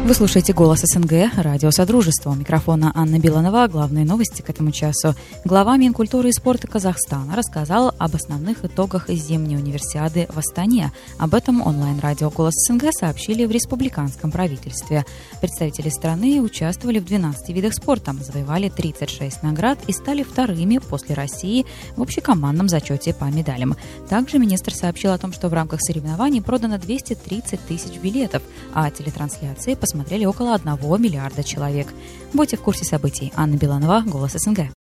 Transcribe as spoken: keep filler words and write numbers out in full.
Вы слушаете «Голос СНГ», радио «Содружество». У микрофона Анна Беланова. Главные новости к этому часу. Глава Минкультуры и спорта Казахстана рассказал об основных итогах зимней универсиады в Астане. Об этом онлайн-радио «Голос СНГ» сообщили в республиканском правительстве. Представители страны участвовали в двенадцати видах спорта, завоевали тридцать шесть наград и стали вторыми после России в общекомандном зачете по медалям. Также министр сообщил о том, что в рамках соревнований продано двести тридцать тысяч билетов, а телетрансляции посмотрели около одного миллиарда человек. Будьте в курсе событий. Анна Беланова, «Голос СНГ».